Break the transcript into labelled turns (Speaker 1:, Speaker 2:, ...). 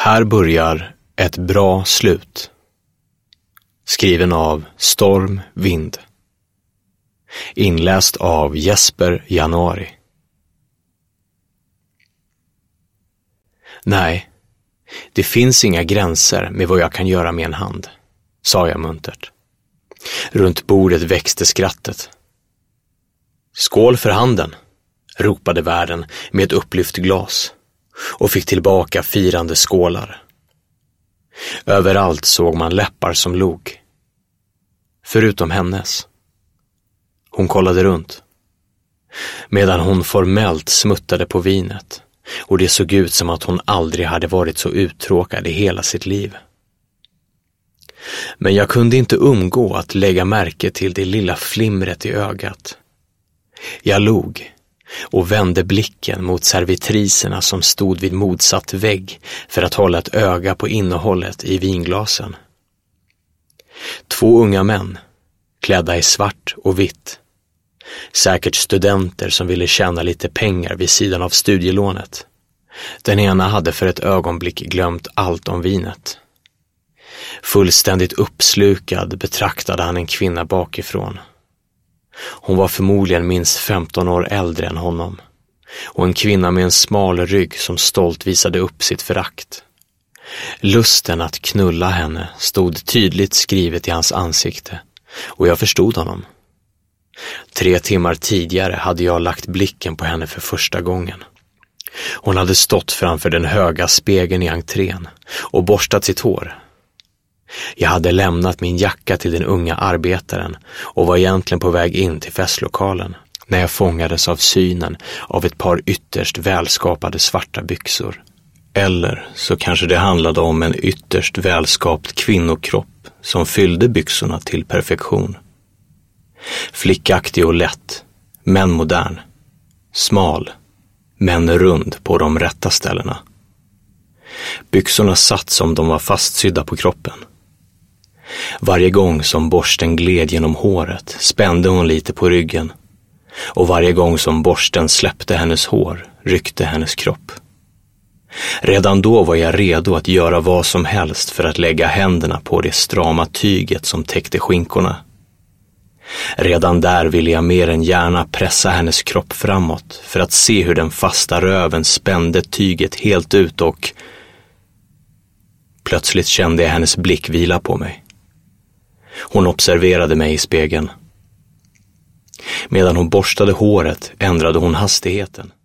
Speaker 1: Här börjar ett bra slut. Skriven av Storm Vind. Inläst av Jesper Januari. Nej, det finns inga gränser med vad jag kan göra med en hand, sa jag muntert. Runt bordet växte skrattet. Skål för handen, ropade värden med ett upplyft glas och fick tillbaka firande skålar. Överallt såg man läppar som log. Förutom hennes. Hon kollade runt. Medan hon formellt smuttade på vinet och det såg ut som att hon aldrig hade varit så uttråkad i hela sitt liv. Men jag kunde inte undgå att lägga märke till det lilla flimret i ögat. Jag log och vände blicken mot servitriserna som stod vid motsatt vägg för att hålla ett öga på innehållet i vinglasen. 2 unga män, klädda i svart och vitt. Säkert studenter som ville tjäna lite pengar vid sidan av studielånet. Den ena hade för ett ögonblick glömt allt om vinet. Fullständigt uppslukad betraktade han en kvinna bakifrån. Hon var förmodligen minst 15 år äldre än honom, och en kvinna med en smal rygg som stolt visade upp sitt förakt. Lusten att knulla henne stod tydligt skrivet i hans ansikte, och jag förstod honom. 3 timmar tidigare hade jag lagt blicken på henne för första gången. Hon hade stått framför den höga spegeln i entrén och borstat sitt hår. Jag hade lämnat min jacka till den unga arbetaren och var egentligen på väg in till festlokalen när jag fångades av synen av ett par ytterst välskapade svarta byxor. Eller så kanske det handlade om en ytterst välskapt kvinnokropp som fyllde byxorna till perfektion. Flickaktig och lätt, men modern. Smal, men rund på de rätta ställena. Byxorna satt som de var fastsydda på kroppen. Varje gång som borsten gled genom håret spände hon lite på ryggen, och varje gång som borsten släppte hennes hår ryckte hennes kropp. Redan då var jag redo att göra vad som helst för att lägga händerna på det strama tyget som täckte skinkorna. Redan där ville jag mer än gärna pressa hennes kropp framåt för att se hur den fasta röven spände tyget helt ut, och plötsligt kände jag hennes blick vila på mig. Hon observerade mig i spegeln. Medan hon borstade håret ändrade hon hastigheten.